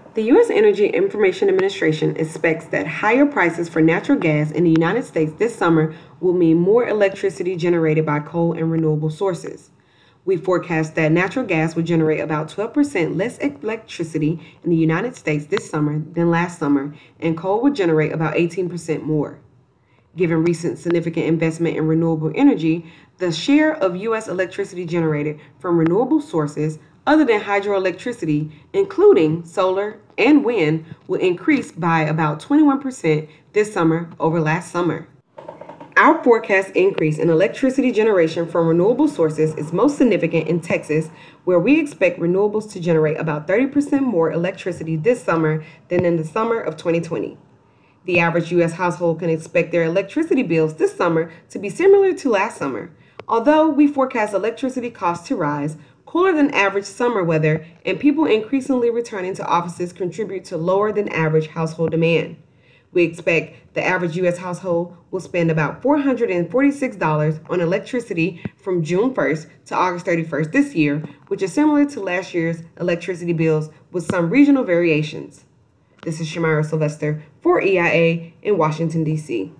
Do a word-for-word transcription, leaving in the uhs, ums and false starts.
The U S Energy Information Administration expects that higher prices for natural gas in the United States this summer will mean more electricity generated by coal and renewable sources. We forecast that natural gas will generate about twelve percent less electricity in the United States this summer than last summer, and coal will generate about eighteen percent more. Given recent significant investment in renewable energy, the share of U S electricity generated from renewable sources other than hydroelectricity, including solar and wind, will increase by about twenty-one percent this summer over last summer. Our forecast increase in electricity generation from renewable sources is most significant in Texas, where we expect renewables to generate about thirty percent more electricity this summer than in the summer of twenty twenty. The average U S household can expect their electricity bills this summer to be similar to last summer. Although we forecast electricity costs to rise, cooler than average summer weather and people increasingly returning to offices contribute to lower than average household demand. We expect the average U S household will spend about four hundred forty-six dollars on electricity from June first to August thirty-first this year, which is similar to last year's electricity bills with some regional variations. This is Shamira Sylvester for E I A in Washington, D C